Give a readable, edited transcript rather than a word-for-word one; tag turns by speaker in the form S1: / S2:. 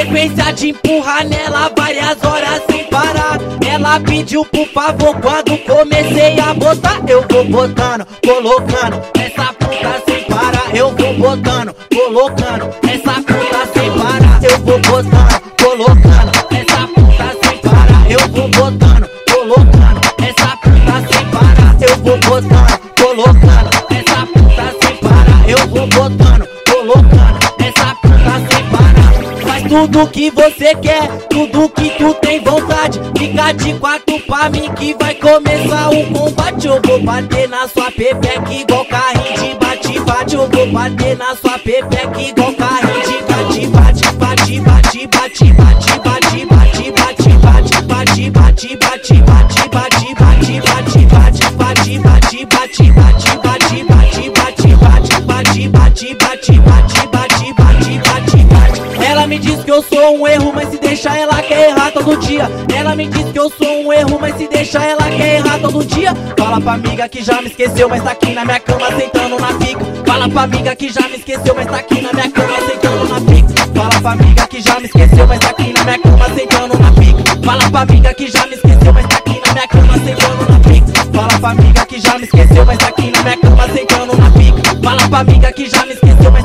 S1: sequência de empurrar nela várias horas sem parar. Ela pediu por favor quando comecei a botar. Eu vou botando, colocando essa puta sem parar. Eu vou botando, colocando essa puta sem parar. Eu vou botando, colocando essa puta sem parar. Eu vou botando, colocando essa puta sem parar. Eu vou botando, colocando essa puta sem parar. Eu vou botando, colocando essa puta sem parar. Faz tudo que você quer, tudo que tu tem vontade. Fica de quatro pra mim que vai começar o combate. Eu vou bater na sua pepeca igual carrinho de bate-bate. Eu vou bater na sua pepeca igual carrinho de bate-bate. Bate-bate, bate-bate, bate-bate, bate-bate, bate-bate, bate-bate, bate-bate, bate-bate, bate-bate, bate-bate, bate-bate, bate-bate, bate-bate, bate-bate, bate-bate. Ela me diz que eu sou um erro, mas se deixar ela quer errar todo dia. Ela me diz que eu sou um erro, mas se deixar ela quer errar todo dia. Fala pra amiga que já me esqueceu, mas tá aqui na minha cama sentando na pica. Fala pra amiga que já me esqueceu, mas tá aqui na minha cama sentando na pica. Fala pra amiga que já me esqueceu, mas tá aqui na minha cama sentando na pica. Fala pra amiga que já me esqueceu, mas tá aqui na minha cama sentando na pica. Fala pra amiga que já me esqueceu, mas tá aqui na minha cama sentando na pica. Fala pra amiga que já me esqueceu, mas